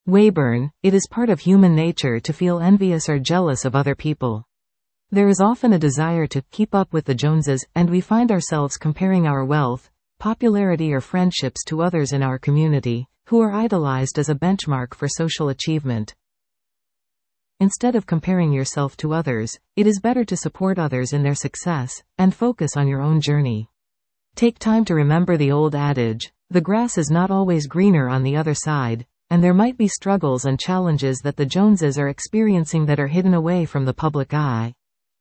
Wayburn, it is part of human nature to feel envious or jealous of other people. There is often a desire to keep up with the Joneses, and we find ourselves comparing our wealth, popularity or friendships to others in our community, who are idolized as a benchmark for social achievement. Instead of comparing yourself to others, it is better to support others in their success, and focus on your own journey. Take time to remember the old adage, the grass is not always greener on the other side, and there might be struggles and challenges that the Joneses are experiencing that are hidden away from the public eye.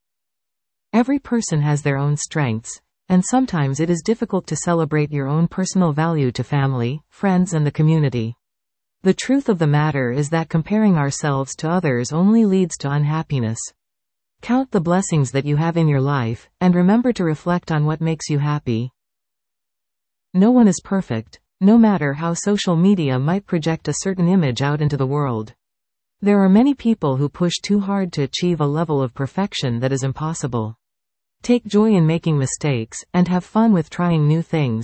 Every person has their own strengths, and sometimes it is difficult to celebrate your own personal value to family, friends and the community. The truth of the matter is that comparing ourselves to others only leads to unhappiness. Count the blessings that you have in your life, and remember to reflect on what makes you happy. No one is perfect, no matter how social media might project a certain image out into the world. There are many people who push too hard to achieve a level of perfection that is impossible. Take joy in making mistakes, and have fun with trying new things.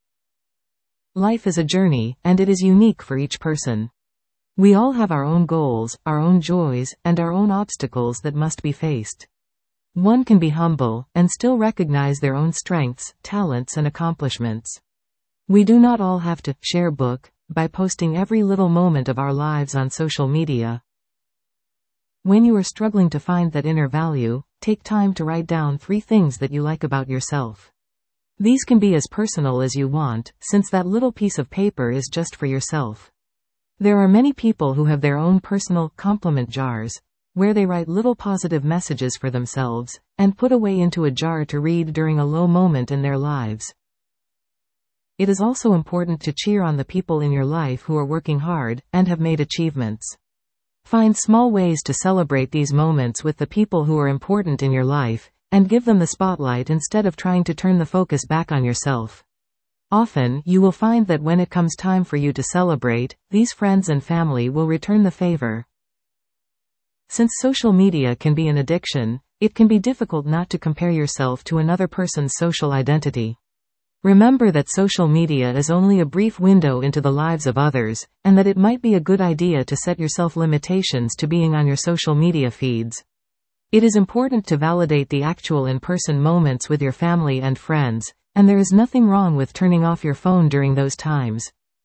Life is a journey, and it is unique for each person. We all have our own goals, our own joys, and our own obstacles that must be faced. One can be humble, and still recognize their own strengths, talents and accomplishments. We do not all have to share book by posting every little moment of our lives on social media. When you are struggling to find that inner value, take time to write down 3 things that you like about yourself. These can be as personal as you want, since that little piece of paper is just for yourself. There are many people who have their own personal compliment jars, where they write little positive messages for themselves, and put away into a jar to read during a low moment in their lives. It is also important to cheer on the people in your life who are working hard, and have made achievements. Find small ways to celebrate these moments with the people who are important in your life, and give them the spotlight instead of trying to turn the focus back on yourself. Often, you will find that when it comes time for you to celebrate, these friends and family will return the favor. Since social media can be an addiction, it can be difficult not to compare yourself to another person's social identity. Remember that social media is only a brief window into the lives of others, and that it might be a good idea to set yourself limitations to being on your social media feeds. It is important to validate the actual in-person moments with your family and friends, and there is nothing wrong with turning off your phone during those times.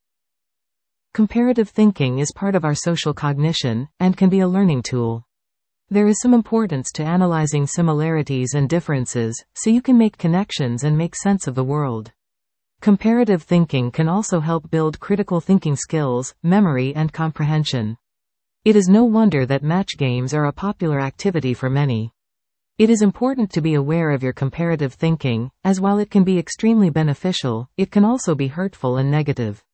Comparative thinking is part of our social cognition, and can be a learning tool. There is some importance to analyzing similarities and differences, so you can make connections and make sense of the world. Comparative thinking can also help build critical thinking skills, memory and comprehension. It is no wonder that match games are a popular activity for many. It is important to be aware of your comparative thinking, as while it can be extremely beneficial, it can also be hurtful and negative.